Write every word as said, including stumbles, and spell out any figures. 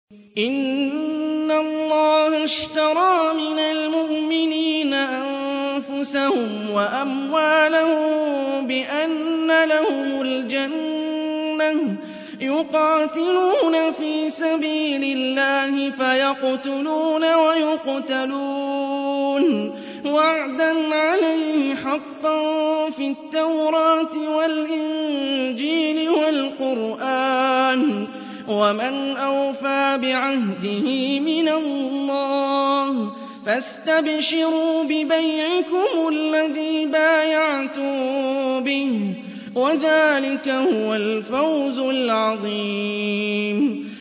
إِنَّ اللَّهَ اشْتَرَىٰ مِنَ الْمُؤْمِنِينَ أَنفُسَهُمْ وَأَمْوَالَهُم بِأَنَّ لَهُمُ الْجَنَّةَ يُقَاتِلُونَ فِي سَبِيلِ اللَّهِ فَيَقْتُلُونَ وَيُقْتَلُونَ وَعْدًا عَلَيْهِ حَقًّا فِي التَّوْرَاةِ وَالْإِنجِيلِ وَالْقُرْآنِ ۚ وَمَنْ أَوْفَىٰ بِعَهْدِهِ مِنَ اللَّهِ ۚ فَاسْتَبْشِرُوا بِبَيْعِكُمُ الَّذِي بَايَعْتُم بِهِ ۚ وَذَٰلِكَ هُوَ الْفَوْزُ الْعَظِيمُ